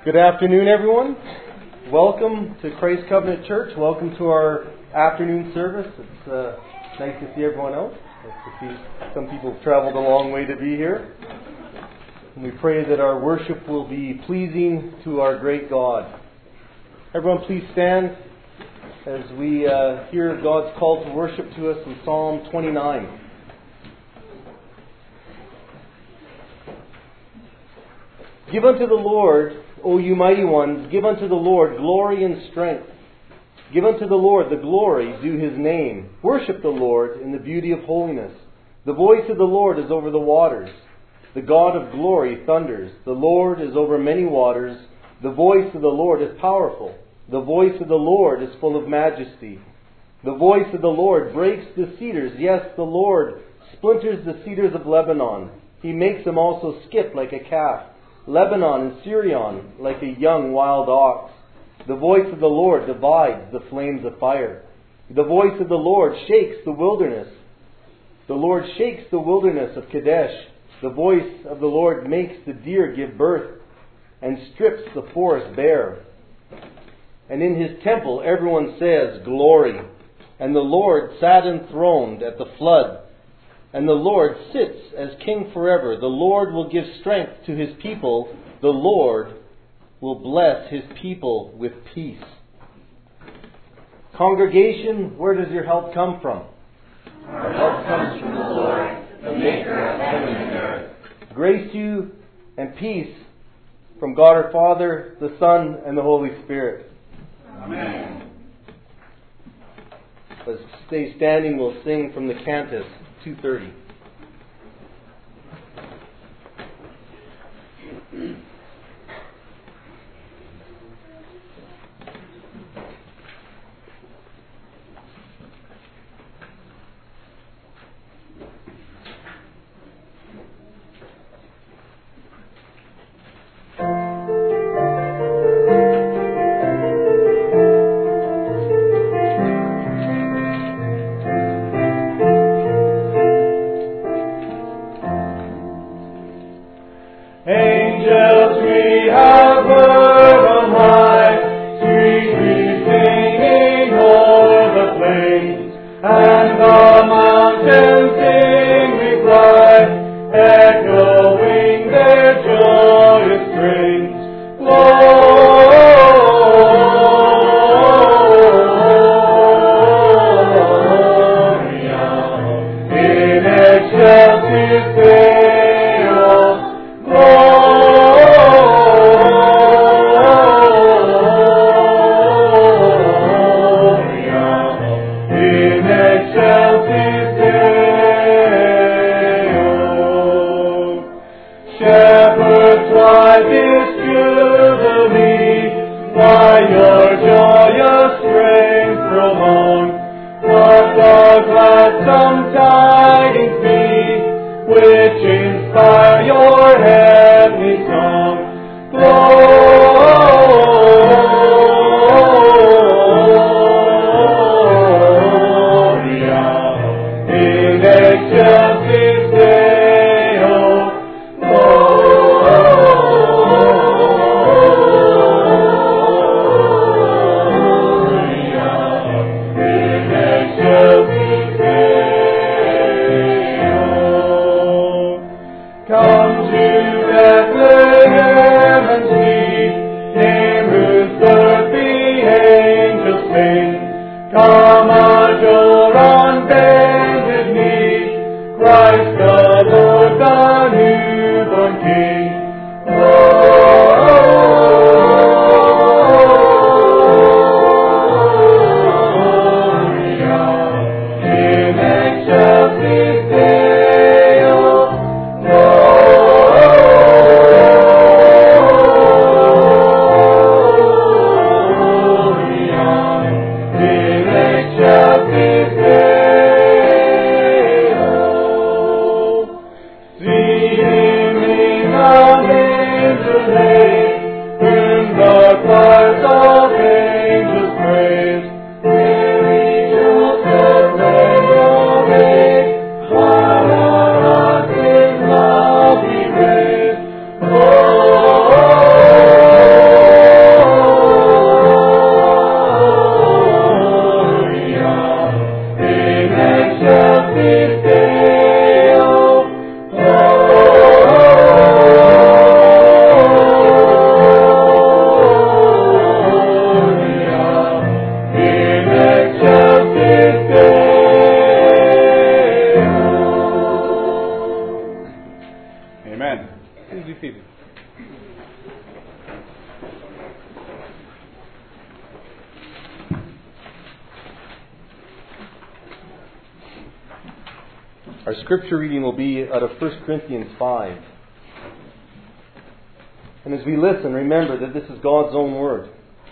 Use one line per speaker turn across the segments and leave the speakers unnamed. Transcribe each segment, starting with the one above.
Good afternoon, everyone. Welcome to Christ Covenant Church. Welcome to our afternoon service. It's nice to see everyone else. Nice to see some people have traveled a long way to be here. And we pray that our worship will be pleasing to our great God. Everyone, please stand as we hear God's call to worship to us in Psalm 29. Give unto the Lord, O you mighty ones, give unto the Lord glory and strength. Give unto the Lord the glory due His name. Worship the Lord in the beauty of holiness. The voice of the Lord is over the waters. The God of glory thunders. The Lord is over many waters. The voice of the Lord is powerful. The voice of the Lord is full of majesty. The voice of the Lord breaks the cedars. Yes, the Lord splinters the cedars of Lebanon. He makes them also skip like a calf. Lebanon and Sirion like a young wild ox. The voice of the Lord divides the flames of fire. The voice of the Lord shakes the wilderness. The Lord shakes the wilderness of Kadesh. The voice of the Lord makes the deer give birth and strips the forest bare. And in His temple everyone says, Glory. And the Lord sat enthroned at the flood. And the Lord sits as King forever. The Lord will give strength to His people. The Lord will bless His people with peace. Congregation, where does your help come from?
Our help comes from the Lord, the maker of heaven and earth.
Grace to you and peace from God our Father, the Son, and the Holy Spirit.
Amen.
Let's stay standing. We'll sing from the Cantus 230.
Come to
Our scripture reading will be out of 1 Corinthians 5. And as we listen, remember that this is God's own word.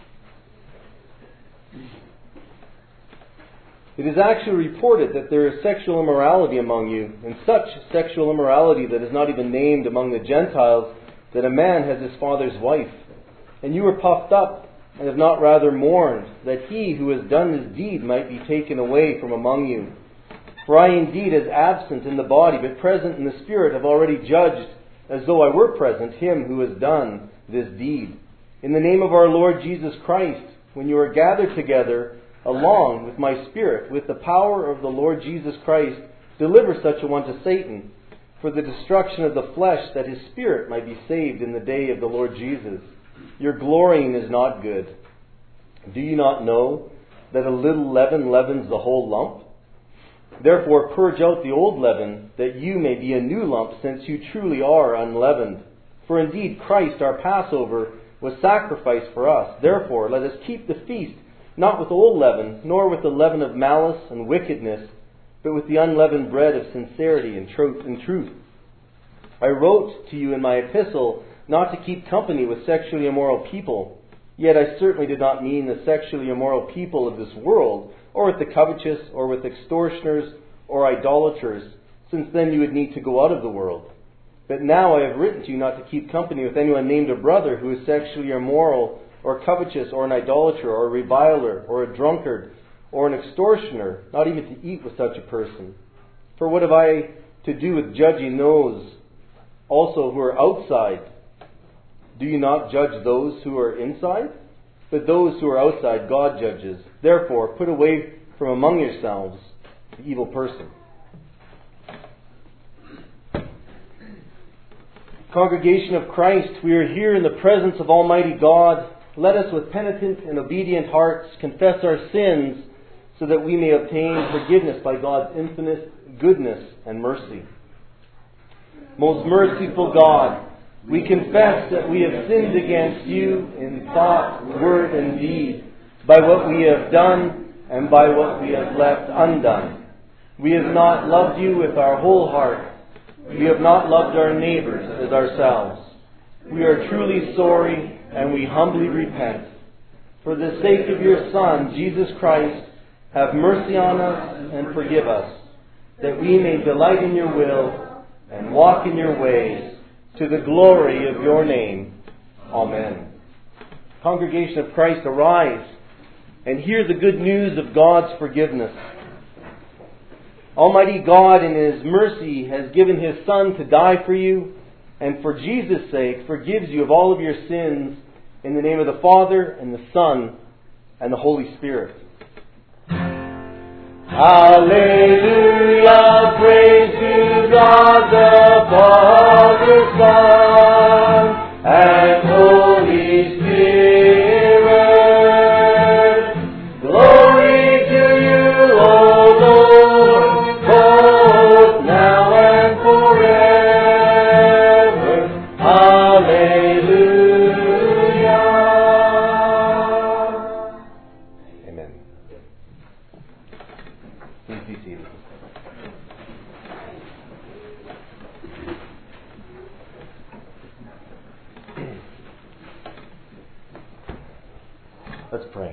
It is actually reported that there is sexual immorality among you, and such sexual immorality that is not even named among the Gentiles, that a man has his father's wife. And you were puffed up, and have not rather mourned, that he who has done this deed might be taken away from among you. For I indeed, as absent in the body, but present in the Spirit, have already judged, as though I were present, him who has done this deed. In the name of our Lord Jesus Christ, when you are gathered together, along with my Spirit, with the power of the Lord Jesus Christ, deliver such a one to Satan, for the destruction of the flesh, that his spirit might be saved in the day of the Lord Jesus. Your glorying is not good. Do you not know that a little leaven leavens the whole lump? Therefore purge out the old leaven, that you may be a new lump, since you truly are unleavened. For indeed Christ our Passover was sacrificed for us. Therefore let us keep the feast, not with old leaven, nor with the leaven of malice and wickedness, but with the unleavened bread of sincerity and truth. I wrote to you in my epistle not to keep company with sexually immoral people. Yet I certainly did not mean the sexually immoral people of this world, or with the covetous, or with extortioners, or idolaters, since then you would need to go out of the world. But now I have written to you not to keep company with anyone named a brother who is sexually immoral, or covetous, or an idolater, or a reviler, or a drunkard, or an extortioner, not even to eat with such a person. For what have I to do with judging those also who are outside? Do you not judge those who are inside? But those who are outside God judges. Therefore, put away from among yourselves the evil person. Congregation of Christ, we are here in the presence of Almighty God. Let us with penitent and obedient hearts confess our sins, so that we may obtain forgiveness by God's infinite goodness and mercy. Most merciful God, we confess that we have sinned against you in thought, word, and deed, by what we have done and by what we have left undone. We have not loved you with our whole heart. We have not loved our neighbors as ourselves. We are truly sorry, and we humbly repent. For the sake of your Son, Jesus Christ, have mercy on us and forgive us, that we may delight in your will and walk in your ways, to the glory of your name. Amen. Congregation of Christ, arise and hear the good news of God's forgiveness. Almighty God in His mercy has given His Son to die for you, and for Jesus' sake forgives you of all of your sins, in the name of the Father and the Son and the Holy Spirit. Hallelujah, praise to God the Father, Son, and Holy Spirit. Glory to you, O Lord, both now and forever. Hallelujah. Amen. Please be seated. Let's pray.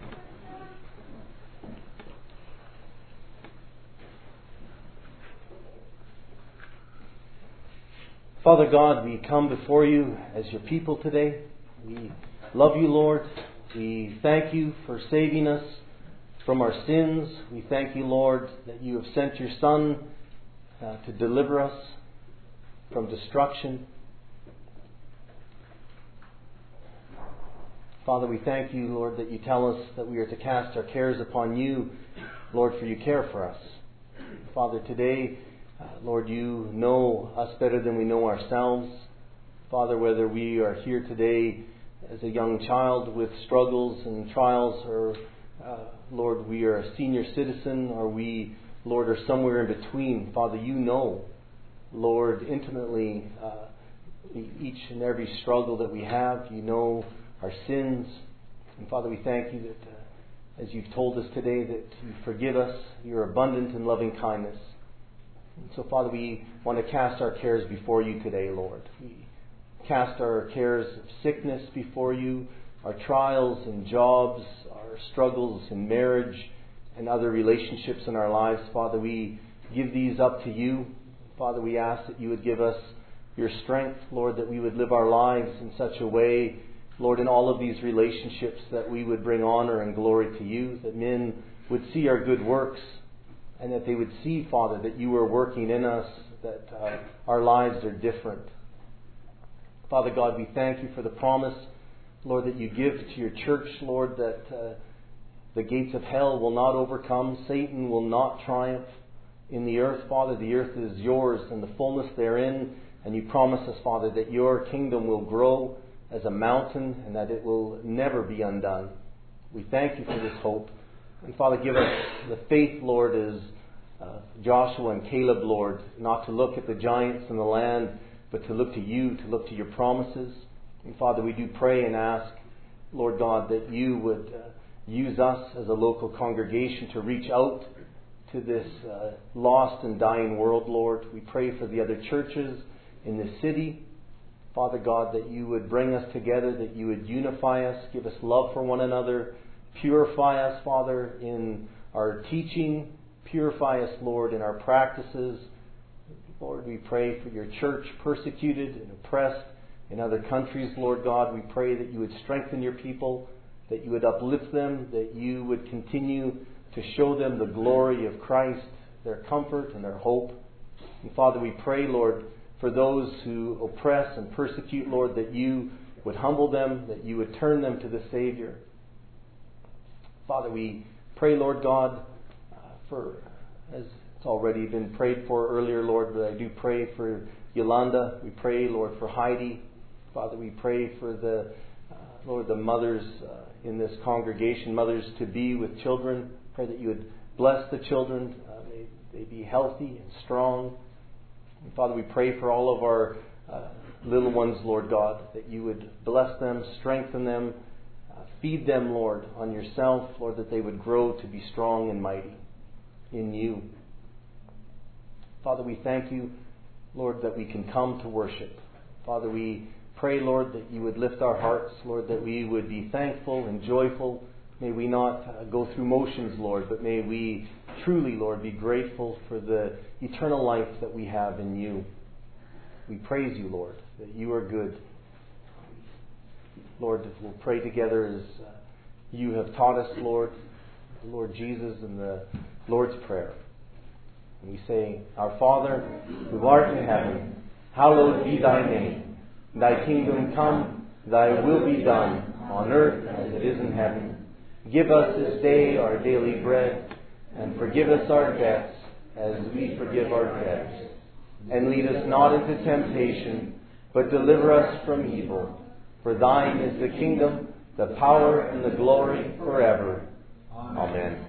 Father God, we come before you as your people today. We love you, Lord. We thank you for saving us from our sins. We thank you, Lord, that you have sent your Son to deliver us from destruction. Father, we thank you, Lord, that you tell us that we are to cast our cares upon you, Lord, for you care for us. Father, today, Lord, you know us better than we know ourselves. Father, whether we are here today as a young child with struggles and trials, or, Lord, we are a senior citizen, or we, Lord, are somewhere in between. Father, you know, Lord, intimately each and every struggle that we have. You know our sins. And Father, we thank you that as you've told us today that you forgive us, you're abundant in loving kindness. So, Father, we want to cast our cares before you today, Lord. We cast our cares of sickness before you, our trials in jobs, our struggles in marriage and other relationships in our lives. Father, we give these up to you. Father, we ask that you would give us your strength, Lord, that we would live our lives in such a way, Lord, in all of these relationships, that we would bring honor and glory to you, that men would see our good works, and that they would see, Father, that you are working in us, that our lives are different. Father God, we thank you for the promise, Lord, that you give to your church, Lord, that the gates of hell will not overcome, Satan will not triumph in the earth, Father. The earth is yours and the fullness therein, and you promise us, Father, that your kingdom will grow as a mountain and that it will never be undone. We thank you for this hope. And Father, give us the faith, Lord, as Joshua and Caleb, Lord, not to look at the giants in the land, but to look to you, to look to your promises. And Father, we do pray and ask, Lord God, that you would use us as a local congregation to reach out to this lost and dying world, Lord. We pray for the other churches in this city. Father God, that you would bring us together, that you would unify us, give us love for one another, purify us, Father, in our teaching, purify us, Lord, in our practices. Lord, we pray for your church persecuted and oppressed in other countries, Lord God. We pray that you would strengthen your people, that you would uplift them, that you would continue to show them the glory of Christ, their comfort and their hope. And Father, we pray, Lord, for those who oppress and persecute, Lord, that you would humble them, that you would turn them to the Savior. Father, we pray, Lord God, for, as it's already been prayed for earlier, Lord, but I do pray for Yolanda. We pray, Lord, for Heidi. Father, we pray for the, Lord, the mothers in this congregation, mothers to be with children. Pray that you would bless the children. May they be healthy and strong. And Father, we pray for all of our little ones, Lord God, that you would bless them, strengthen them, feed them, Lord, on yourself, Lord, that they would grow to be strong and mighty in you. Father, we thank you, Lord, that we can come to worship. Father, we pray, Lord, that you would lift our hearts, Lord, that we would be thankful and joyful. May we not go through motions, Lord, but may we truly, Lord, be grateful for the eternal life that we have in you. We praise you, Lord, that you are good. Lord, we'll pray together as you have taught us, Lord, Lord Jesus, in the Lord's Prayer. And we say, Our Father, who art in heaven, hallowed be thy name. Thy kingdom come, thy will be done, on earth as it is in heaven. Give us this day our daily bread, and forgive us our debts, as we forgive our debtors. And lead us not into temptation, but deliver us from evil. For thine is the kingdom, the power, and the glory forever. Amen.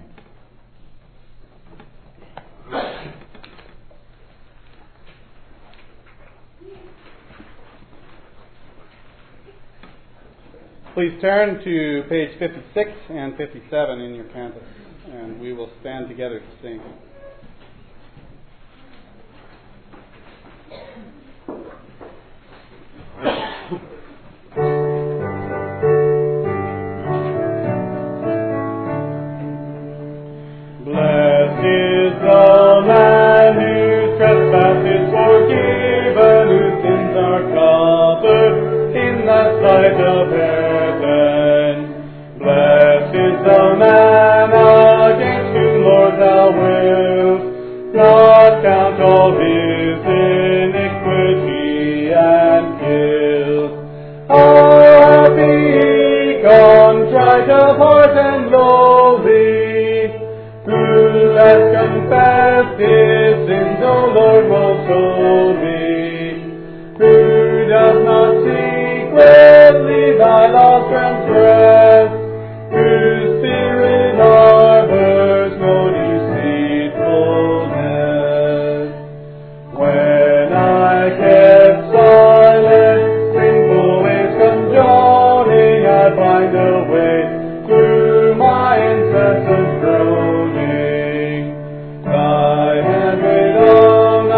Please turn to page 56 and 57 in your canvas, and we will stand together to sing.
Blessed is the man whose trespass is forgiven, whose sins are covered in the sight of heaven. Blessed is the man against whom, Lord, thou wilt not count all his iniquity and guilt. Happy, contrite of heart and lowly, who has confessed his sins, O Lord, most holy, who does not secretly thy laws transgress, whose spirit harbors no deceitfulness. When I kept silent, sinful ways come joining, I find a way through my incessant groaning. Thy hand laid on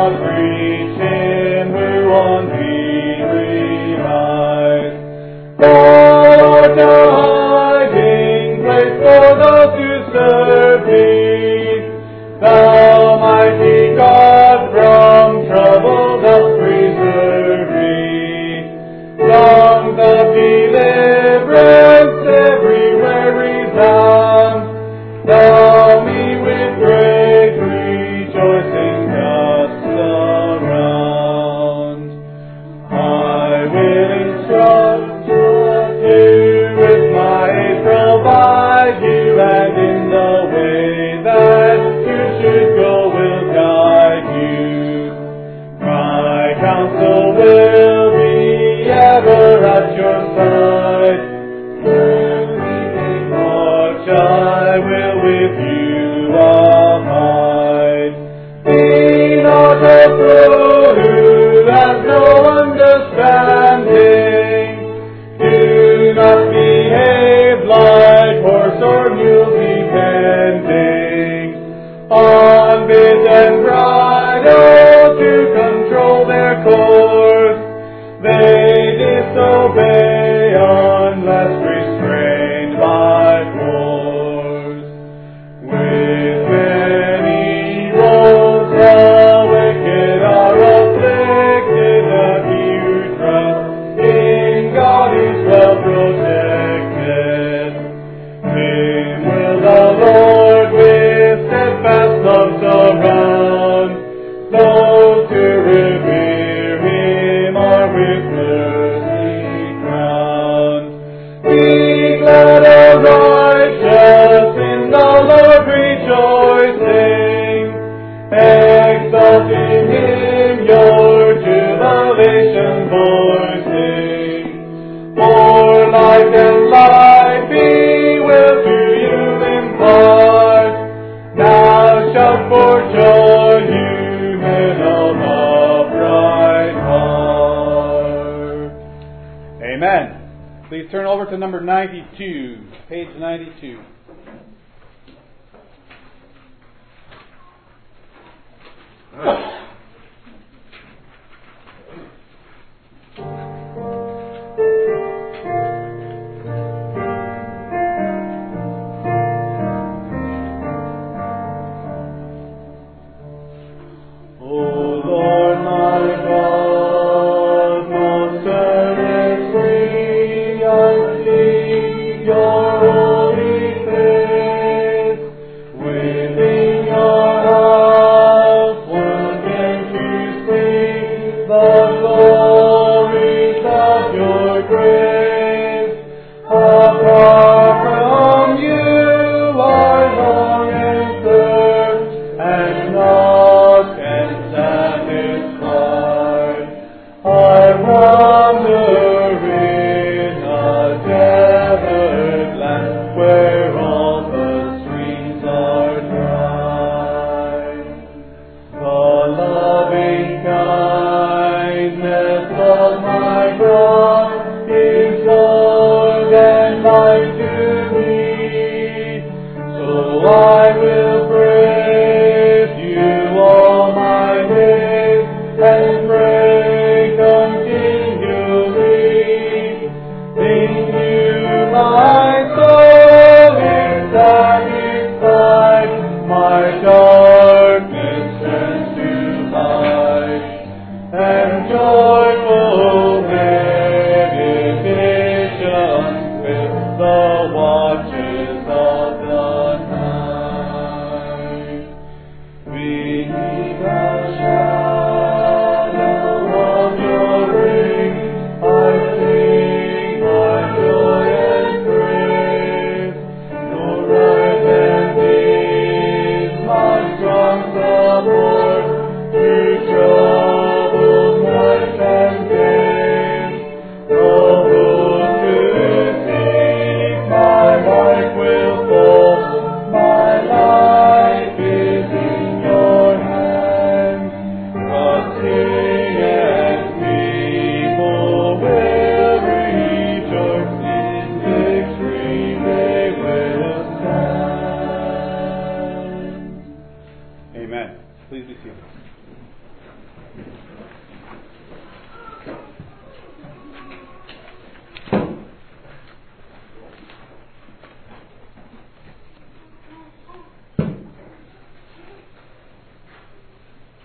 not reach him who on thee relies. Thou art a hiding place for those who serve thee. Thou mighty God, from trouble dost preserve me. Songs of deliverance everywhere resound. Thou me with great rejoicing dost surround. I will instruct you with my aid, provide you, and in the way that you should go will guide you. My counsel will be ever at your side. Through evening watch I will with you abide. Be not a fool who has no understanding. Do not behave like horse or mule depending on bit and bridle to control their course. They disobey unless restrained by force. With many woes the wicked are afflicted, but he who trusts in God is well protected. Him will the Lord with steadfast love surround. Those who revere him are with mercy crowned. Be glad, O righteous, in the Lord rejoicing. Exalt in him your jubilation voicing. For light and life he will to you impart. Now shout for joy, you men of upright heart.
Amen. Please turn over to number 92, page 92.
O Lord my God, most earnestly I seek your holy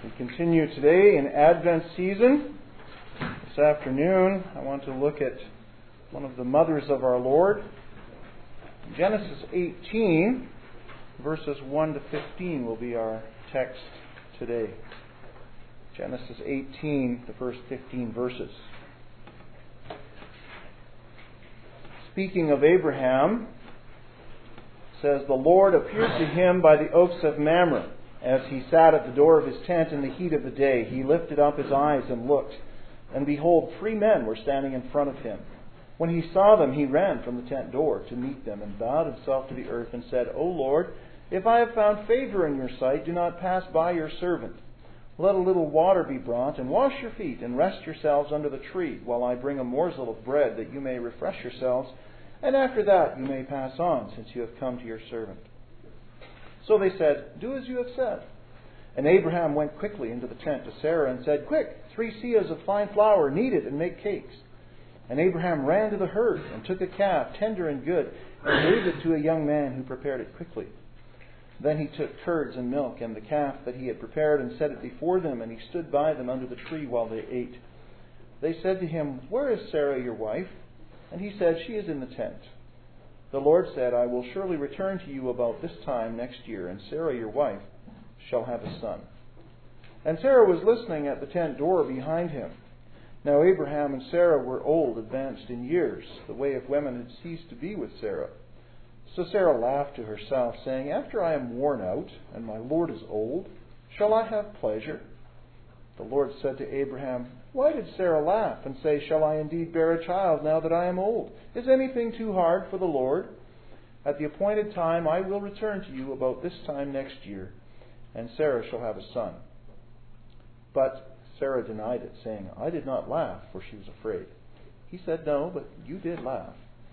We continue today in Advent season. This afternoon, I want to look at one of the mothers of our Lord. Genesis 18, verses 1 to 15 will be our text today. Genesis 18, the first 15 verses. Speaking of Abraham, it says, "The Lord appeared to him by the oaks of Mamre. As he sat at the door of his tent in the heat of the day, he lifted up his eyes and looked, and behold, 3 men were standing in front of him. When he saw them, he ran from the tent door to meet them and bowed himself to the earth and said, 'O Lord, if I have found favor in your sight, do not pass by your servant. Let a little water be brought, and wash your feet, and rest yourselves under the tree, while I bring a morsel of bread, that you may refresh yourselves, and after that you may pass on, since you have come to your servant.' So they said, 'Do as you have said.' And Abraham went quickly into the tent to Sarah and said, 'Quick, 3 seahs of fine flour, knead it and make cakes.' And Abraham ran to the herd and took a calf, tender and good, and gave it to a young man who prepared it quickly. Then he took curds and milk and the calf that he had prepared and set it before them, and he stood by them under the tree while they ate. They said to him, 'Where is Sarah your wife?' And he said, 'She is in the tent.' The Lord said, 'I will surely return to you about this time next year, and Sarah your wife shall have a son.' And Sarah was listening at the tent door behind him. Now Abraham and Sarah were old, advanced in years. The way of women had ceased to be with Sarah. So Sarah laughed to herself, saying, 'After I am worn out, and my Lord is old, shall I have pleasure?' The Lord said to Abraham, 'Why did Sarah laugh and say, shall I indeed bear a child now that I am old? Is anything too hard for the Lord? At the appointed time I will return to you about this time next year, and Sarah shall have a son.' But Sarah denied it, saying, 'I did not laugh, for she was afraid.' He said, 'No, but you did laugh.'"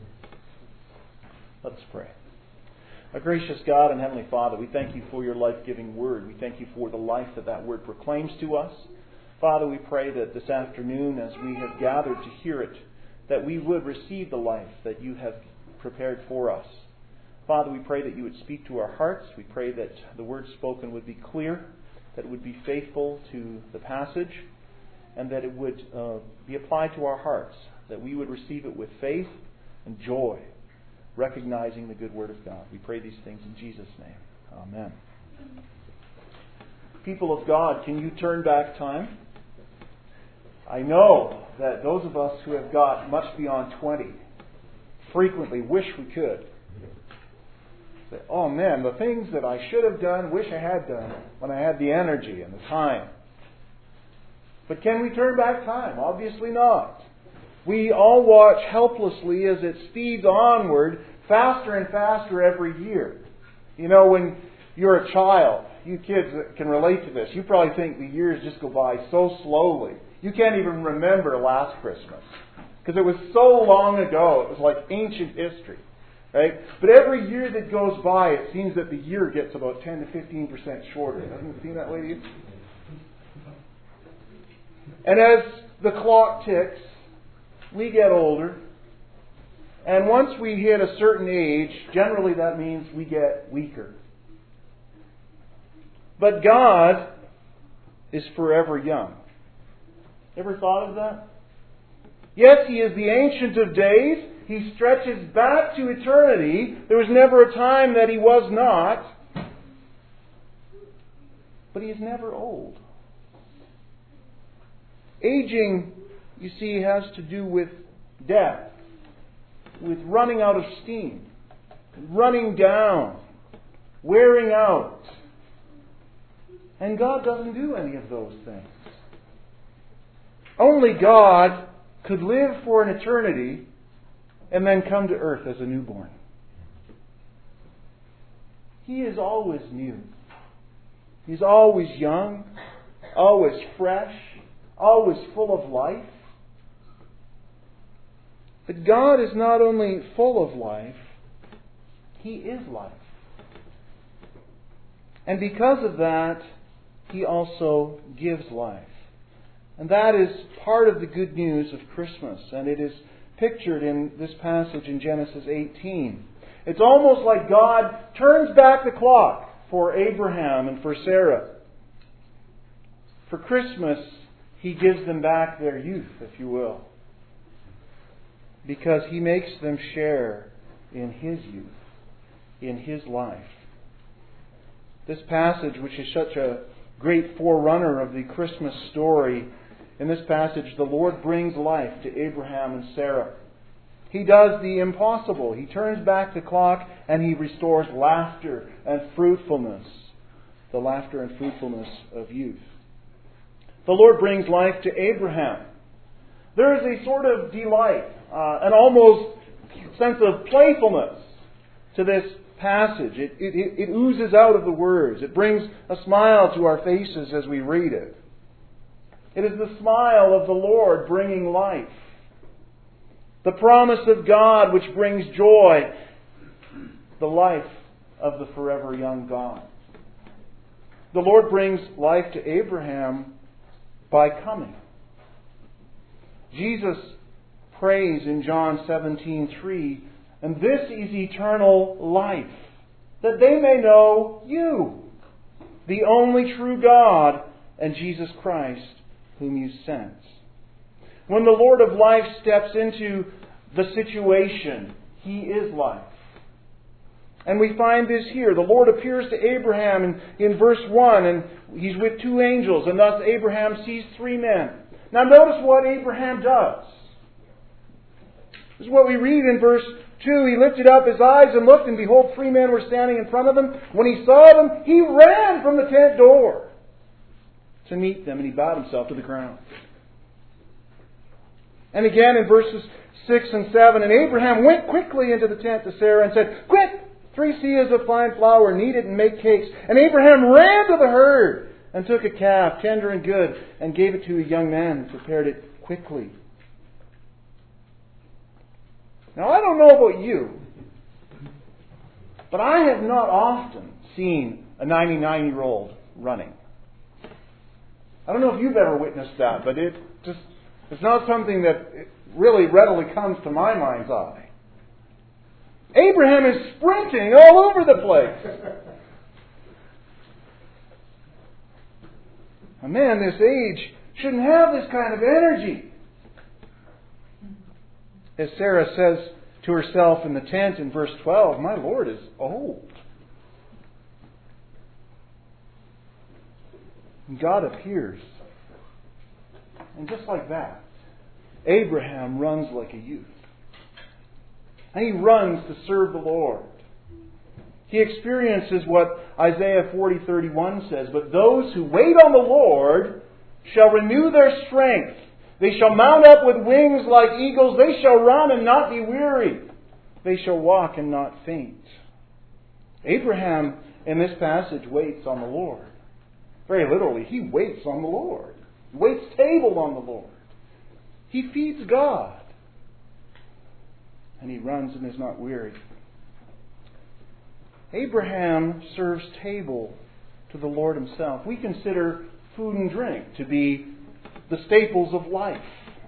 Let us pray. Our gracious God and Heavenly Father, we thank you for your life-giving word. We thank you for the life that word proclaims to us. Father, we pray that this afternoon, as we have gathered to hear it, that we would receive the life that you have prepared for us. Father, we pray that you would speak to our hearts. We pray that the word spoken would be clear, that it would be faithful to the passage, and that it would be applied to our hearts, that we would receive it with faith and joy, recognizing the good word of God. We pray these things in Jesus' name. Amen. People of God, can you turn back time? I know that those of us who have got much beyond 20 frequently wish we could. Say, "Oh man, the things that I should have done, wish I had done when I had the energy and the time." But can we turn back time? Obviously not. We all watch helplessly as it speeds onward faster and faster every year. You know, when you're a child, you kids can relate to this. You probably think the years just go by so slowly. You can't even remember last Christmas, because it was so long ago. It was like ancient history, right? But every year that goes by, it seems that the year gets about 10 to 15% shorter. Doesn't it seem that way to you? And as the clock ticks, we get older. And once we hit a certain age, generally that means we get weaker. But God is forever young. Ever thought of that? Yes, He is the Ancient of Days. He stretches back to eternity. There was never a time that He was not. But He is never old. Aging, you see, has to do with death, with running out of steam, running down, wearing out. And God doesn't do any of those things. Only God could live for an eternity and then come to earth as a newborn. He is always new. He's always young, always fresh, always full of life. But God is not only full of life, He is life. And because of that, He also gives life. And that is part of the good news of Christmas. And it is pictured in this passage in Genesis 18. It's almost like God turns back the clock for Abraham and for Sarah. For Christmas, He gives them back their youth, if you will, because He makes them share in His youth, in His life. This passage, which is such a great forerunner of the Christmas story, in this passage, the Lord brings life to Abraham and Sarah. He does the impossible. He turns back the clock and He restores laughter and fruitfulness, the laughter and fruitfulness of youth. The Lord brings life to Abraham. There is a sort of delight, an almost sense of playfulness to this passage. It oozes out of the words. It brings a smile to our faces as we read it. It is the smile of the Lord bringing life. The promise of God which brings joy. The life of the forever young God. The Lord brings life to Abraham by coming. Jesus prays in John 17:3, "And this is eternal life, that they may know you, the only true God, and Jesus Christ, whom you sent." When the Lord of life steps into the situation, He is life. And we find this here. The Lord appears to Abraham in verse 1, and He's with two angels, and thus Abraham sees three men. Now notice what Abraham does. This is what we read in verse 2. He lifted up his eyes and looked, and behold, three men were standing in front of him. When he saw them, he ran from the tent door to meet them, and he bowed himself to the ground. And again in verses 6 and 7, "And Abraham went quickly into the tent to Sarah and said, 'Quick, 3 seahs of fine flour, knead it and make cakes.' And Abraham ran to the herd and took a calf, tender and good, and gave it to a young man and prepared it quickly." Now, I don't know about you, but I have not often seen a 99-year-old running. I don't know if you've ever witnessed that, but it's not something that really readily comes to my mind's eye. Abraham is sprinting all over the place. A man this age shouldn't have this kind of energy. As Sarah says to herself in the tent in verse 12, "My Lord is old." And God appears. And just like that, Abraham runs like a youth. And he runs to serve the Lord. He experiences what Isaiah 40:31 says, "But those who wait on the Lord shall renew their strength. They shall mount up with wings like eagles. They shall run and not be weary. They shall walk and not faint." Abraham, in this passage, waits on the Lord. Very literally, he waits on the Lord. He waits table on the Lord. He feeds God. And he runs and is not weary. Abraham serves table to the Lord Himself. We consider food and drink to be the staples of life.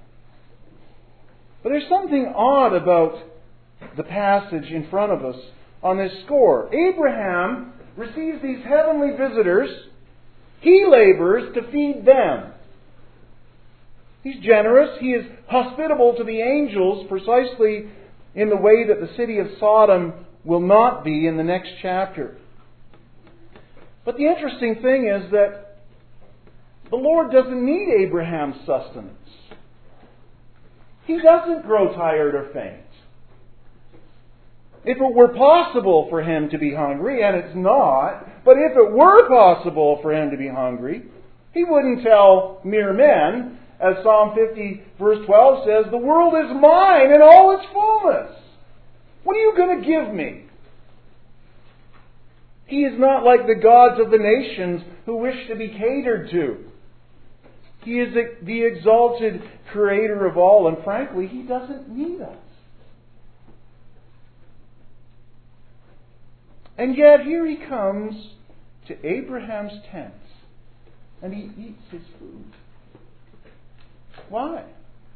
But there's something odd about the passage in front of us on this score. Abraham receives these heavenly visitors. He labors to feed them. He's generous. He is hospitable to the angels precisely in the way that the city of Sodom will not be in the next chapter. But the interesting thing is that the Lord doesn't need Abraham's sustenance. He doesn't grow tired or faint. If it were possible for him to be hungry, and it's not, but if it were possible for him to be hungry, He wouldn't tell mere men, as Psalm 50 verse 12 says, "The world is mine in all its fullness. What are you going to give me?" He is not like the gods of the nations who wish to be catered to. He is the exalted creator of all, and frankly, He doesn't need us. And yet here He comes to Abraham's tent, and He eats his food. Why?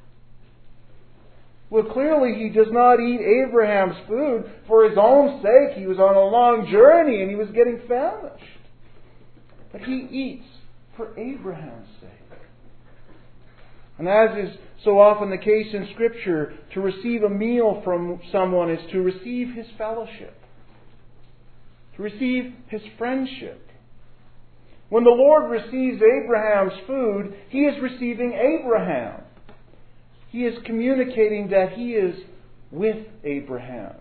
Well, clearly He does not eat Abraham's food for His own sake. He was on a long journey and he was getting famished. But He eats for Abraham's sake. And as is so often the case in Scripture, to receive a meal from someone is to receive his fellowship, to receive his friendship. When the Lord receives Abraham's food, He is receiving Abraham. He is communicating that He is with Abraham.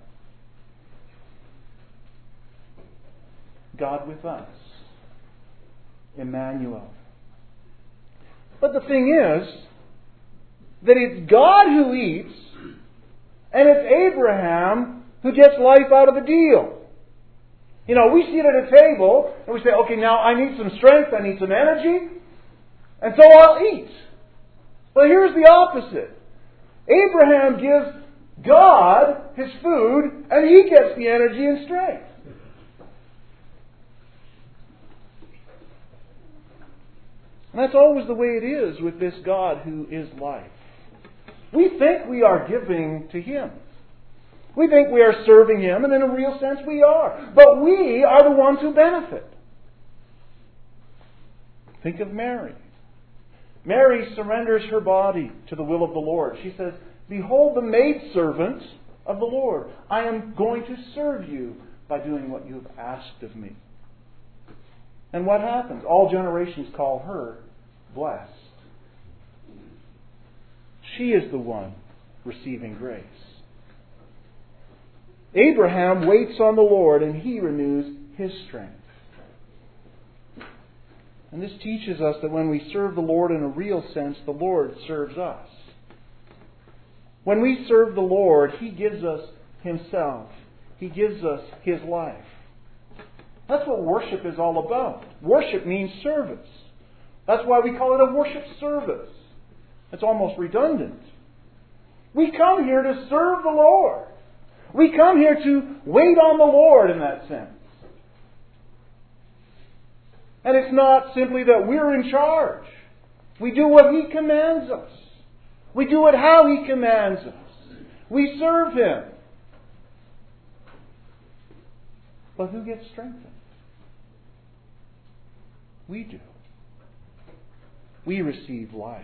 God with us. Emmanuel. But the thing is that it's God who eats, and it's Abraham who gets life out of the deal. You know, we sit at a table and we say, okay, now I need some strength, I need some energy, and so I'll eat. Well, here's the opposite. Abraham gives God his food, and he gets the energy and strength. And that's always the way it is with this God who is life. We think we are giving to Him. We think we are serving Him, and in a real sense we are. But we are the ones who benefit. Think of Mary. Mary surrenders her body to the will of the Lord. She says, "Behold the maidservant of the Lord. I am going to serve you by doing what you have asked of me." And what happens? All generations call her blessed. She is the one receiving grace. Abraham waits on the Lord, and he renews his strength. And this teaches us that when we serve the Lord in a real sense, the Lord serves us. When we serve the Lord, He gives us Himself. He gives us His life. That's what worship is all about. Worship means service. That's why we call it a worship service. It's almost redundant. We come here to serve the Lord. We come here to wait on the Lord in that sense. And it's not simply that we're in charge. We do what He commands us. We do it how He commands us. We serve Him. But who gets strengthened? We do. We receive life.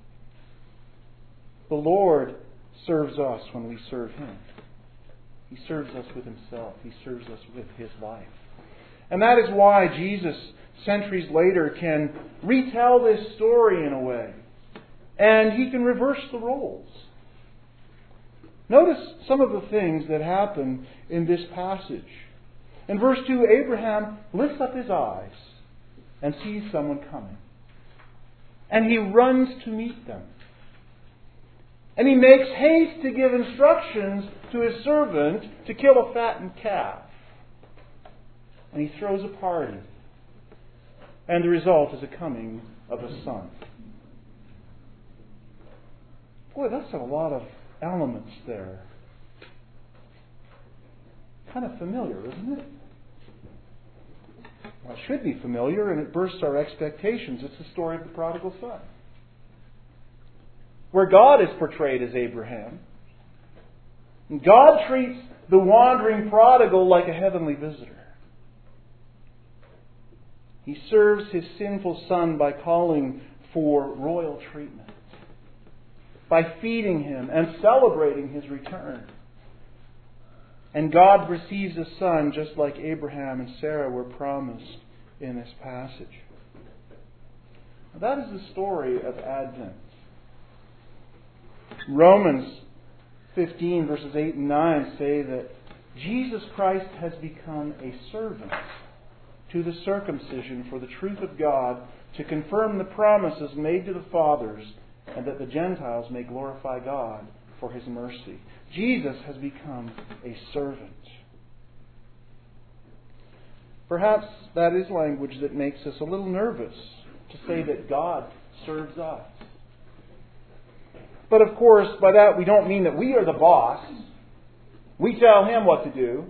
The Lord serves us when we serve Him. He serves us with Himself. He serves us with His life. And that is why Jesus, centuries later, can retell this story in a way. And He can reverse the roles. Notice some of the things that happen in this passage. In verse 2, Abraham lifts up his eyes and sees someone coming. And he runs to meet them. And he makes haste to give instructions to his servant to kill a fattened calf. And he throws a party. And the result is the coming of a son. Boy, that's a lot of elements there. Kind of familiar, isn't it? Well, it should be familiar, and it bursts our expectations. It's the story of the prodigal son, where God is portrayed as Abraham. And God treats the wandering prodigal like a heavenly visitor. He serves his sinful son by calling for royal treatment, by feeding him and celebrating his return. And God receives a son just like Abraham and Sarah were promised in this passage. Now, that is the story of Advent. Romans 15 verses 8 and 9 say that Jesus Christ has become a servant to the circumcision for the truth of God, to confirm the promises made to the fathers, and that the Gentiles may glorify God for His mercy. Jesus has become a servant. Perhaps that is language that makes us a little nervous to say that God serves us. But of course, by that we don't mean that we are the boss. We tell Him what to do.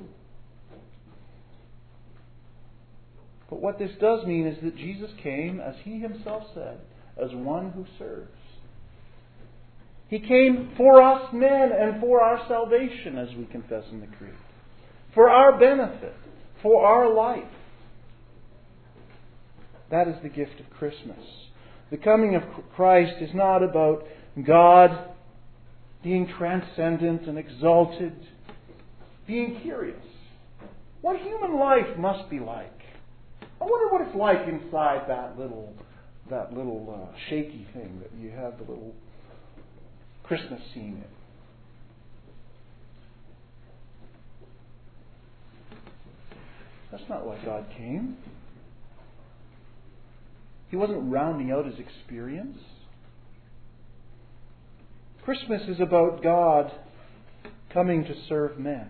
But what this does mean is that Jesus came, as He Himself said, as one who serves. He came for us men and for our salvation, as we confess in the Creed. For our benefit. For our life. That is the gift of Christmas. The coming of Christ is not about God being transcendent and exalted, being curious. What human life must be like. I wonder what it's like inside that little shaky thing that you have the little Christmas scene in. That's not why God came. He wasn't rounding out his experience. Christmas is about God coming to serve men.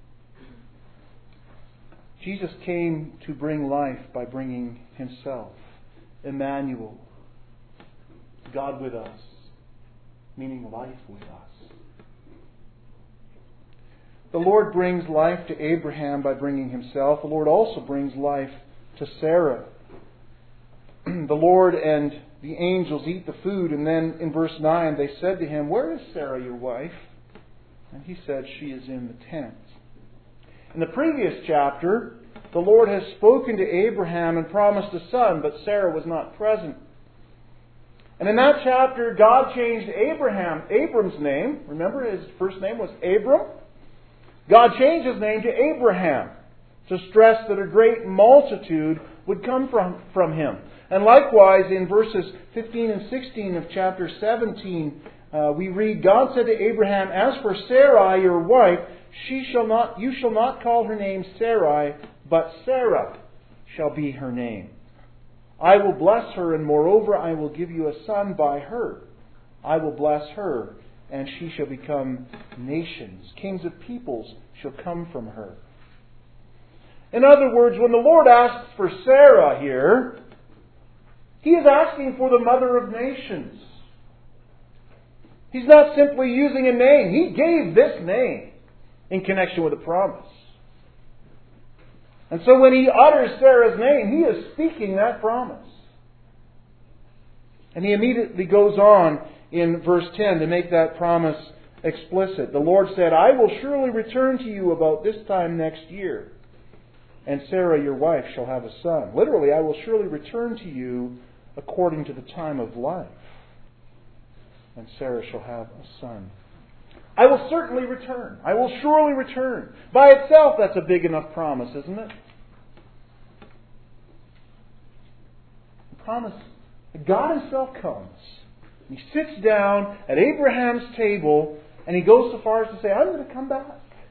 Jesus came to bring life by bringing himself. Emmanuel, God with us, meaning life with us. The Lord brings life to Abraham by bringing himself. The Lord also brings life to Sarah. The Lord and the angels eat the food, and then in verse 9 they said to him, "Where is Sarah, your wife?" And he said, "She is in the tent." In the previous chapter, the Lord has spoken to Abraham and promised a son, but Sarah was not present. And in that chapter, God changed Abram's name. Remember, his first name was Abram. God changed his name to Abraham to stress that a great multitude would come from him. And likewise, in verses 15 and 16 of chapter 17, we read, God said to Abraham, "As for Sarai, your wife, you shall not call her name Sarai, but Sarah shall be her name. I will bless her, and moreover I will give you a son by her. I will bless her, and she shall become nations. Kings of peoples shall come from her." In other words, when the Lord asks for Sarah here, He is asking for the mother of nations. He's not simply using a name. He gave this name in connection with a promise. And so when He utters Sarah's name, He is speaking that promise. And He immediately goes on in verse 10 to make that promise explicit. The Lord said, "I will surely return to you about this time next year, and Sarah your wife shall have a son." Literally, "I will surely return to you according to the time of life, and Sarah shall have a son." I will certainly return. I will surely return. By itself, that's a big enough promise, isn't it? The promise that God Himself comes. He sits down at Abraham's table, and He goes so far as to say, "I'm going to come back."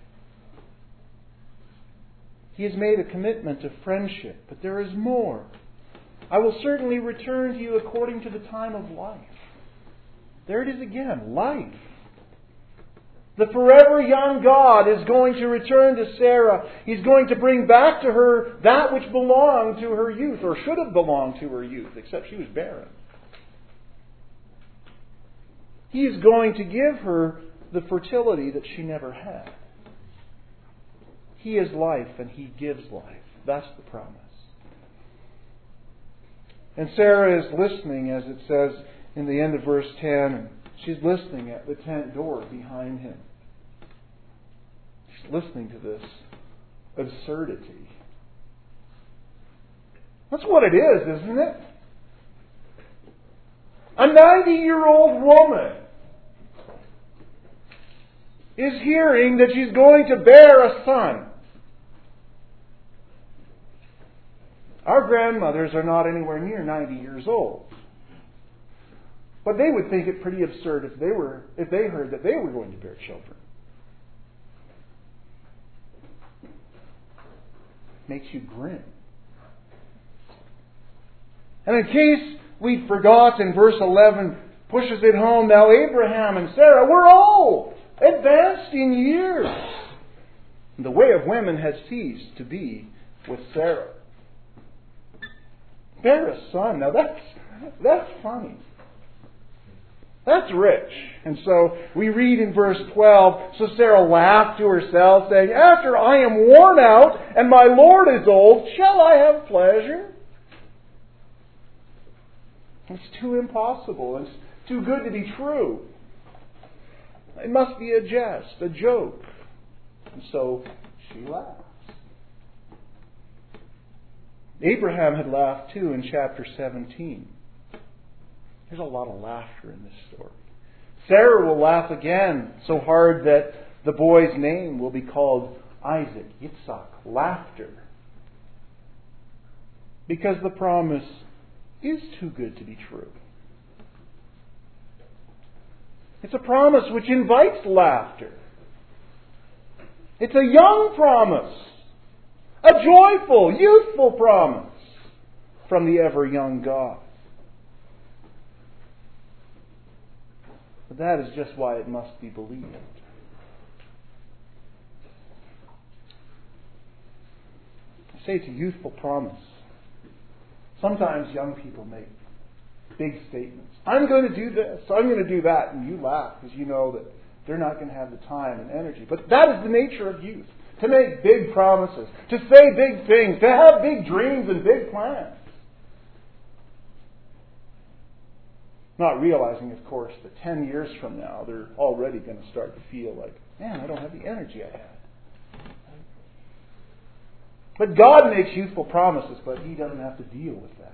He has made a commitment of friendship, but there is more. "I will certainly return to you according to the time of life." There it is again, life. The forever young God is going to return to Sarah. He's going to bring back to her that which belonged to her youth, or should have belonged to her youth, except she was barren. He is going to give her the fertility that she never had. He is life, and He gives life. That's the promise. And Sarah is listening, as it says in the end of verse 10, and she's listening at the tent door behind him. She's listening to this absurdity. That's what it is, isn't it? A 90-year-old woman is hearing that she's going to bear a son. Our grandmothers are not anywhere near 90 years old. But they would think it pretty absurd if they heard that they were going to bear children. Makes you grin. And in case we forgot, in verse 11 pushes it home, now Abraham and Sarah were old, advanced in years. And the way of women had ceased to be with Sarah. Bear a son. Now that's funny. That's rich. And so we read in verse 12, "So Sarah laughed to herself, saying, 'After I am worn out and my Lord is old, shall I have pleasure?'" It's too impossible. It's too good to be true. It must be a jest, a joke. And so she laughs. Abraham had laughed too in chapter 17. There's a lot of laughter in this story. Sarah will laugh again so hard that the boy's name will be called Isaac, Yitzhak, laughter. Because the promise is too good to be true. It's a promise which invites laughter. It's a young promise. A joyful, youthful promise from the ever-young God. But that is just why it must be believed. I say it's a youthful promise. Sometimes young people make big statements. I'm going to do this, I'm going to do that, and you laugh because you know that they're not going to have the time and energy. But that is the nature of youth. To make big promises, to say big things, to have big dreams and big plans. Not realizing, of course, that 10 years from now, they're already going to start to feel like, man, I don't have the energy I had. But God makes youthful promises, but He doesn't have to deal with that.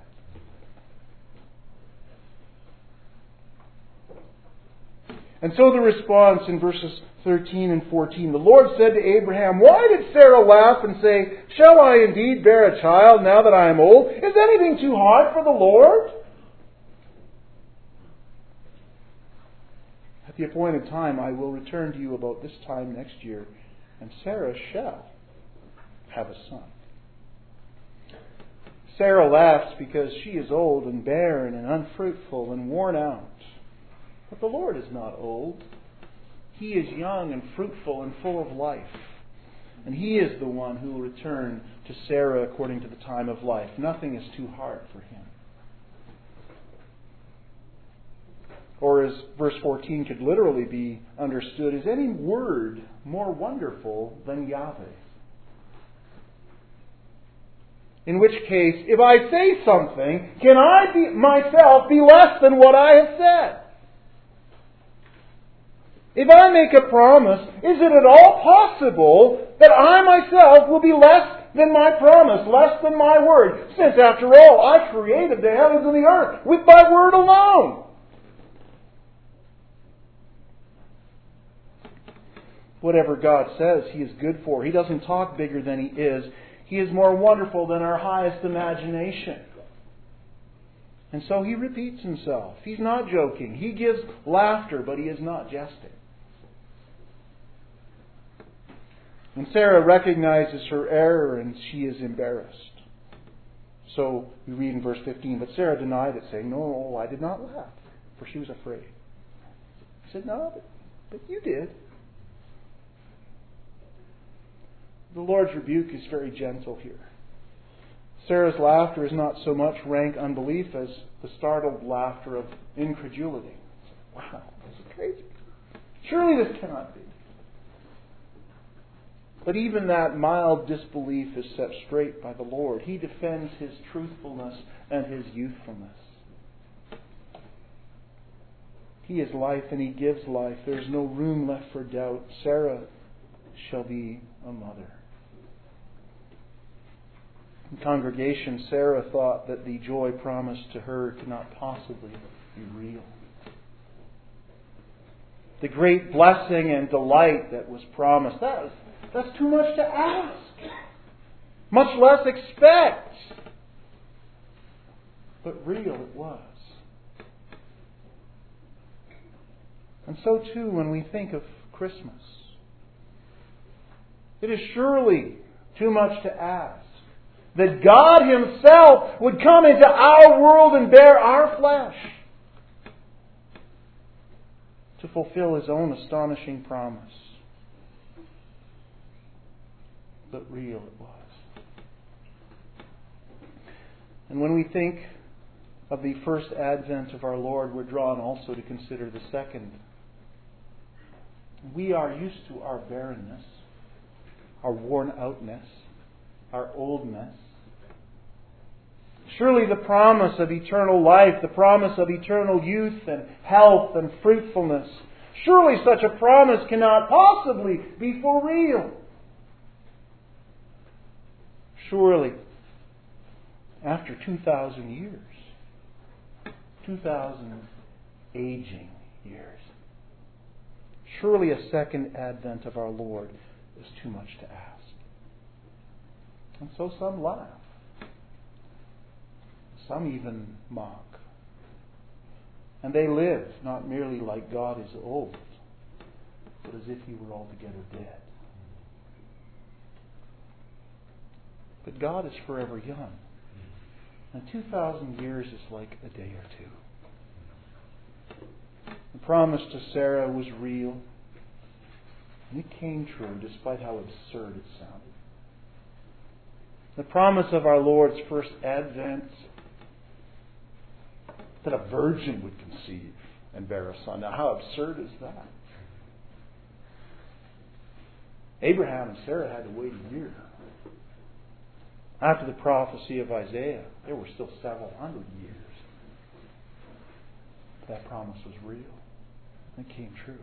And so the response in verses 13 and 14, the Lord said to Abraham, why did Sarah laugh and say, shall I indeed bear a child now that I am old? Is anything too hard for the Lord? At the appointed time I will return to you about this time next year, and Sarah shall have a son. Sarah laughs because she is old and barren and unfruitful and worn out. But the Lord is not old. He is young and fruitful and full of life. And He is the one who will return to Sarah according to the time of life. Nothing is too hard for Him. Or as verse 14 could literally be understood, is any word more wonderful than Yahweh? In which case, if I say something, can I myself be less than what I have said? If I make a promise, is it at all possible that I myself will be less than my promise, less than my word? Since, after all, I created the heavens and the earth with my word alone. Whatever God says, He is good for. He doesn't talk bigger than He is. He is more wonderful than our highest imagination. And so He repeats Himself. He's not joking. He gives laughter, but He is not jesting. And Sarah recognizes her error and she is embarrassed. So we read in verse 15, but Sarah denied it, saying, no, I did not laugh, for she was afraid. He said, no, but you did. The Lord's rebuke is very gentle here. Sarah's laughter is not so much rank unbelief as the startled laughter of incredulity. Wow, this is crazy. Surely this cannot be. But even that mild disbelief is set straight by the Lord. He defends His truthfulness and His youthfulness. He is life and He gives life. There is no room left for doubt. Sarah shall be a mother. In congregation, Sarah thought that the joy promised to her could not possibly be real. The great blessing and delight that was promised, that's too much to ask. Much less expect. But real it was. And so too when we think of Christmas. It is surely too much to ask that God Himself would come into our world and bear our flesh to fulfill His own astonishing promise. But real it was. And when we think of the first advent of our Lord, we're drawn also to consider the second. We are used to our barrenness, our worn outness, our oldness. Surely the promise of eternal life, the promise of eternal youth and health and fruitfulness, surely such a promise cannot possibly be for real. Surely after 2,000 years. 2,000 aging years. Surely a second advent of our Lord is too much to ask. And so some laugh. Some even mock. And they live not merely like God is old, but as if He were altogether dead. But God is forever young. And 2,000 years is like a day or two. The promise to Sarah was real. And it came true despite how absurd it sounded. The promise of our Lord's first advent, that a virgin would conceive and bear a son. Now how absurd is that? Abraham and Sarah had to wait a year. After the prophecy of Isaiah, there were still several hundred years. That promise was real. It came true.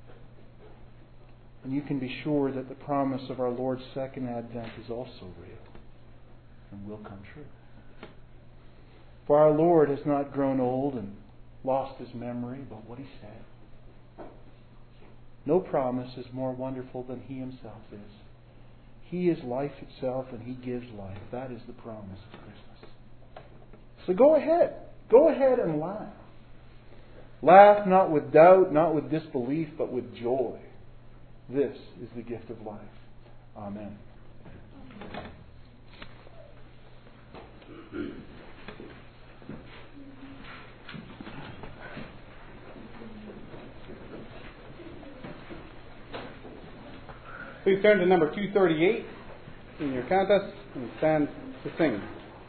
And you can be sure that the promise of our Lord's second advent is also real and will come true. For our Lord has not grown old and lost His memory about what He said. No promise is more wonderful than He Himself is. He is life itself, and He gives life. That is the promise of Christmas. So go ahead. Go ahead and laugh. Laugh not with doubt, not with disbelief, but with joy. This is the gift of life. Amen.
Please turn to number 238 in your cantus and stand to sing.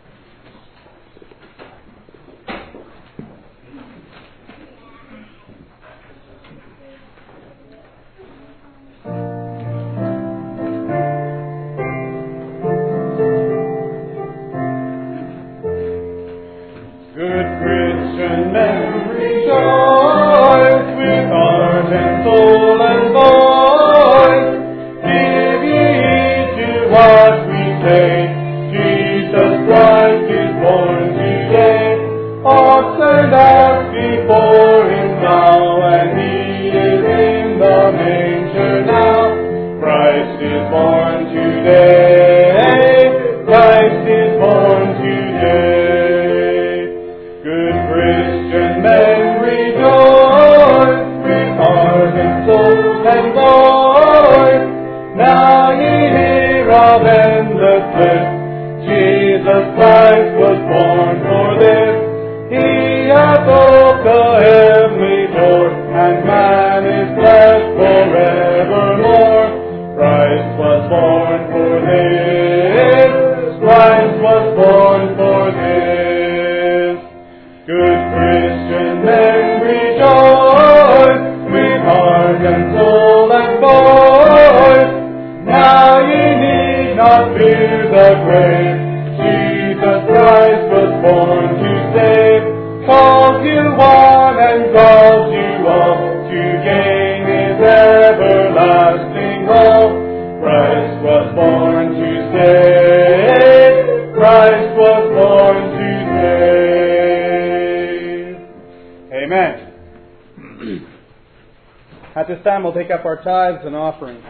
At this time, we'll take up our tithes and offerings.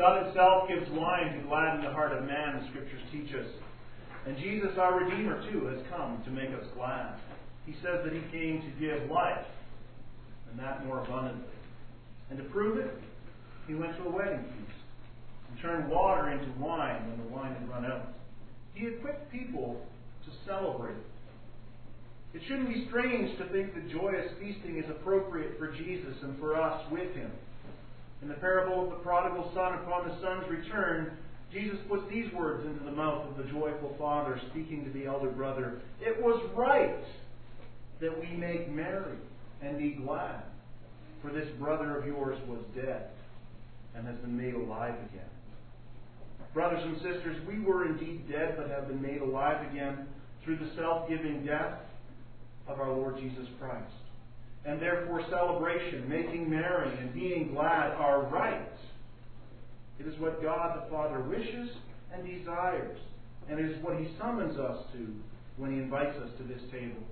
God Himself gives wine to gladden the heart of man, the Scriptures teach us. And Jesus, our Redeemer, too, has come to make us glad. He says that He came to give life, and that more abundantly. And to prove it, He went to a wedding feast and turned water into wine when the wine had run out. He equipped people to celebrate. It shouldn't be strange to think that joyous feasting is appropriate for Jesus and for us with Him. In the parable of the prodigal son upon the son's return, Jesus puts these words into the mouth of the joyful father, speaking to the elder brother. It was right that we make merry and be glad, for this brother of yours was dead and has been made alive again. Brothers and sisters, we were indeed dead, but have been made alive again through the self-giving death of our Lord Jesus Christ. And therefore celebration, making merry, and being glad are right. It is what God the Father wishes and desires, and it is what He summons us to when He invites us to this table.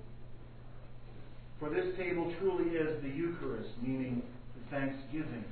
For this table truly is the Eucharist, meaning the thanksgiving.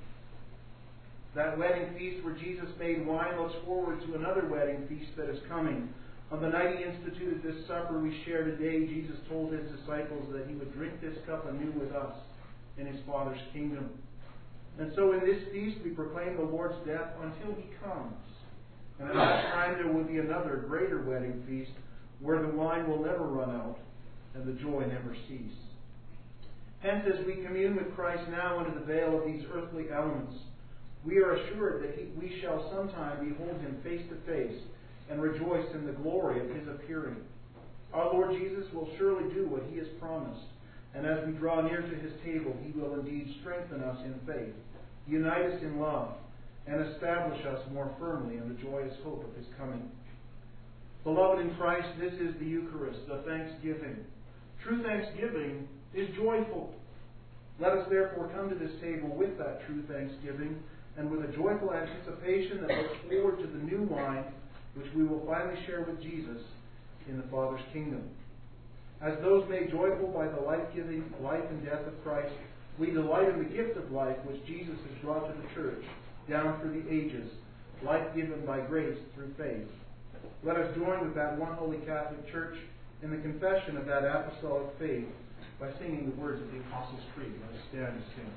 That wedding feast where Jesus made wine looks forward to another wedding feast that is coming. On the night He instituted this supper we share today, Jesus told His disciples that He would drink this cup anew with us in His Father's kingdom. And so in this feast we proclaim the Lord's death until He comes. And at that time there will be another greater wedding feast where the wine will never run out and the joy never cease. Hence, as we commune with Christ now under the veil of these earthly elements, we are assured that we shall sometime behold Him face to face and rejoice in the glory of His appearing. Our Lord Jesus will surely do what He has promised, and as we draw near to His table, He will indeed strengthen us in faith, unite us in love, and establish us more firmly in the joyous hope of His coming. Beloved in Christ, this is the Eucharist, the thanksgiving. True thanksgiving is joyful. Let us therefore come to this table with that true thanksgiving and with a joyful anticipation that looks forward to the new wine which we will finally share with Jesus in the Father's kingdom. As those made joyful by the life-giving life and death of Christ, we delight in the gift of life which Jesus has brought to the church down through the ages, life given by grace through faith. Let us join with that one holy Catholic Church in the confession of that apostolic faith by singing the words of the Apostles' Creed. Let us stand and sing.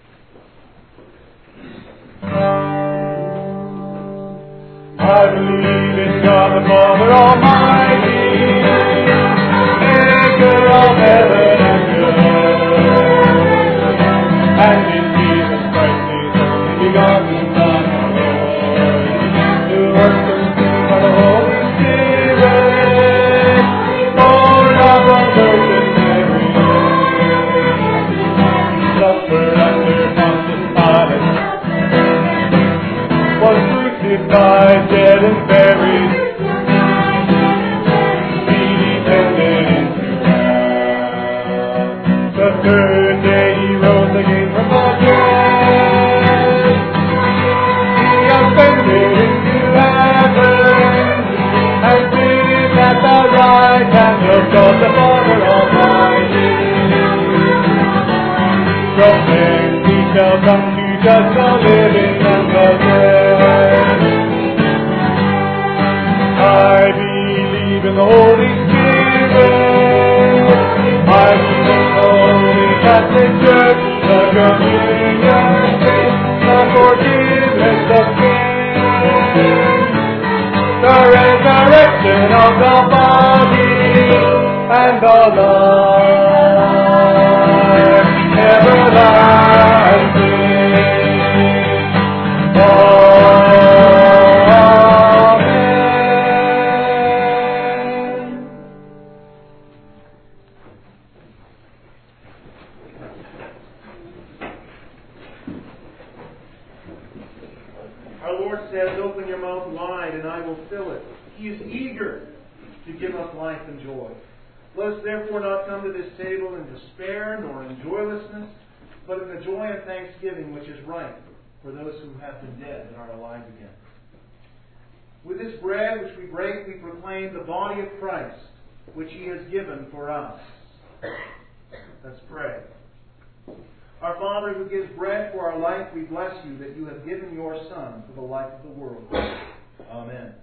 I believe in God the Father Almighty, maker of heaven and earth, and in Jesus Christ His only begotten Son, our Lord, who was conceived by the Holy Spirit, born of the Virgin Mary, suffered under Pontius Pilate, was crucified, dead and buried, He descended into hell. The third day He rose again from the dead. He ascended into heaven and sits at the right hand of God the Father Almighty. From thence He shall come to judge the living and the dead. I believe in the Holy Spirit. I believe in the Holy Catholic Church, the communion of saints, the forgiveness of sins, the resurrection of the body, and the life everlasting.
Our Lord says, "Open your mouth wide, and I will fill it." He is eager to give us life and joy. Let us therefore not come to this table in despair nor in joylessness, but in the joy of thanksgiving which is right for those who have been dead and are alive again. With this bread which we break, we proclaim the body of Christ, which He has given for us. Let's pray. Our Father who gives bread for our life, we bless you that you have given your Son for the life of the world. Amen.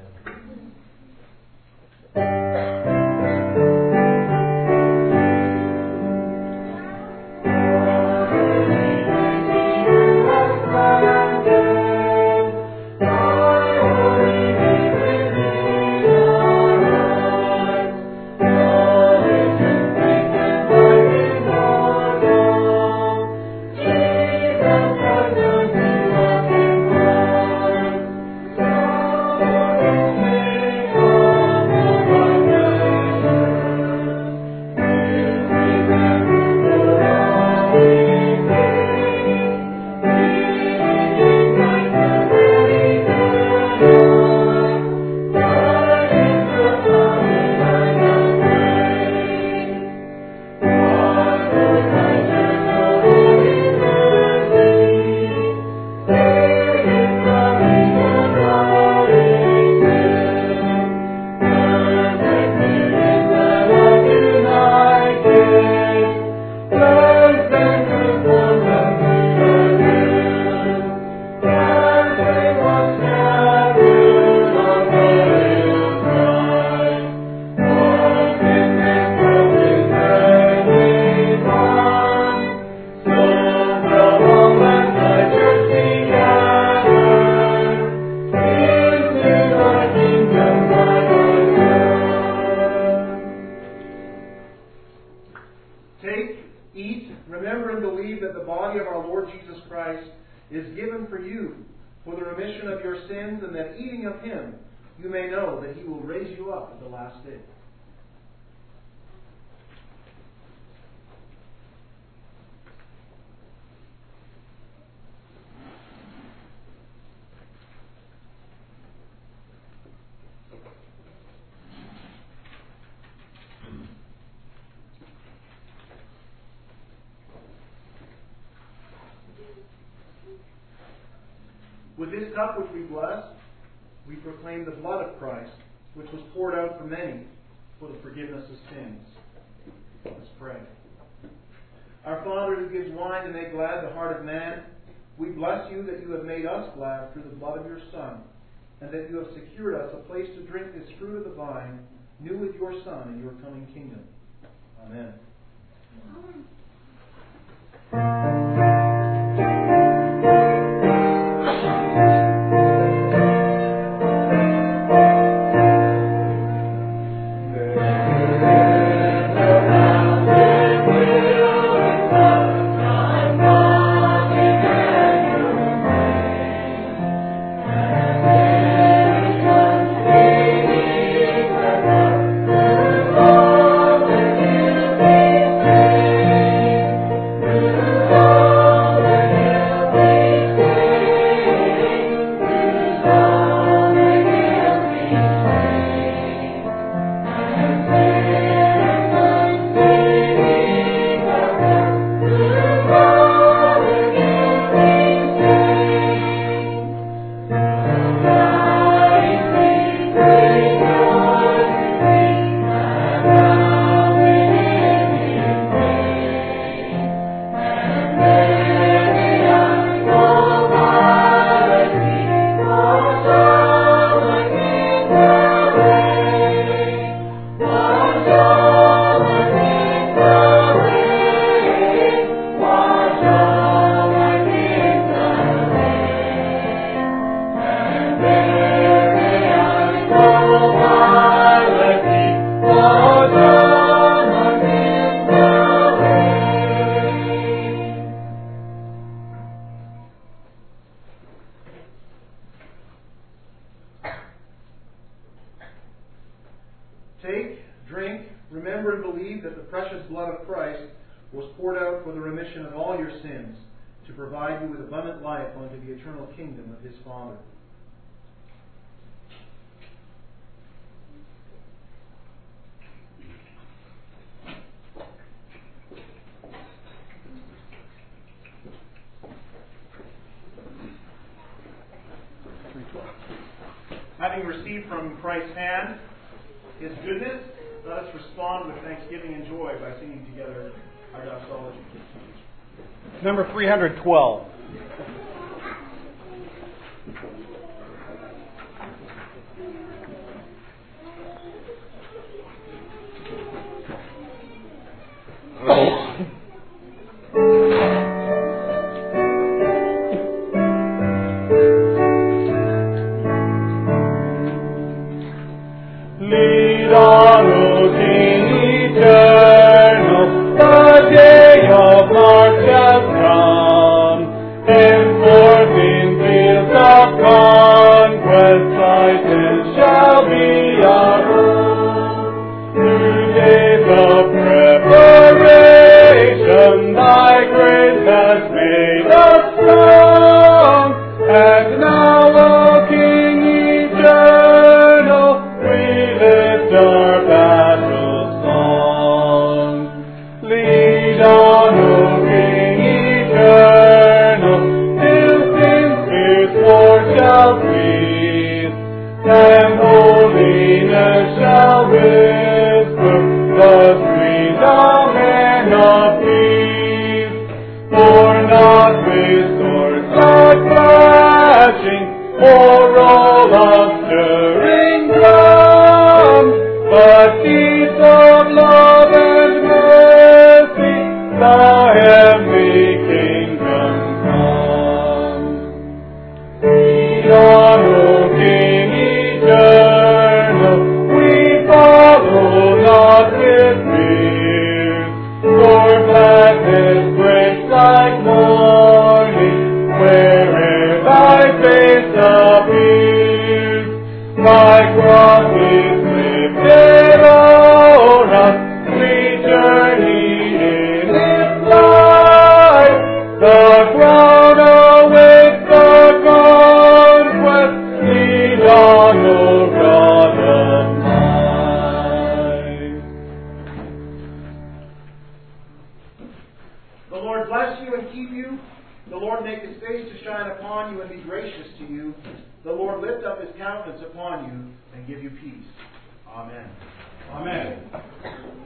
With this cup which we bless, we proclaim the blood of Christ, which was poured out for many for the forgiveness of sins. Let's pray. Our Father who gives wine to make glad the heart of man, we bless you that you have made us glad through the blood of your Son, and that you have secured us a place to drink this fruit of the vine, new with your Son in your coming kingdom. Amen. Take, drink, remember and believe that the precious blood of Christ was poured out for the remission of all your sins, to provide you with abundant life unto the eternal kingdom of his Father. Having received from Christ's hand his goodness, let us respond with thanksgiving and joy by singing together our doxology.
Number 312.
Lead on, O King eternal, the day of March has come. Henceforth in fields of conquest, Titan shall be our home. Through days of preparation, Thy grace has made us strong. And now, O King eternal, we lift our battle song. Lead on, O King eternal, till sin's fierce war shall cease, and holiness shall whisper the sweet amen of peace. For not with swords like flashing, or roll of stirring drum, but deeds of love and mercy, the heavenly kingdom come. Lead on, O King eternal, we follow not with fear, for gladness breaks like morning, where'er Thy face appears. Thy cross is lifted o'er us, we journey in its light. The crown awaits the conquest, lead on, O God of might.
The Lord bless you and keep you. The Lord make His face to shine upon you and be gracious to you. The Lord lift up His countenance upon you and give you peace. Amen.
Amen.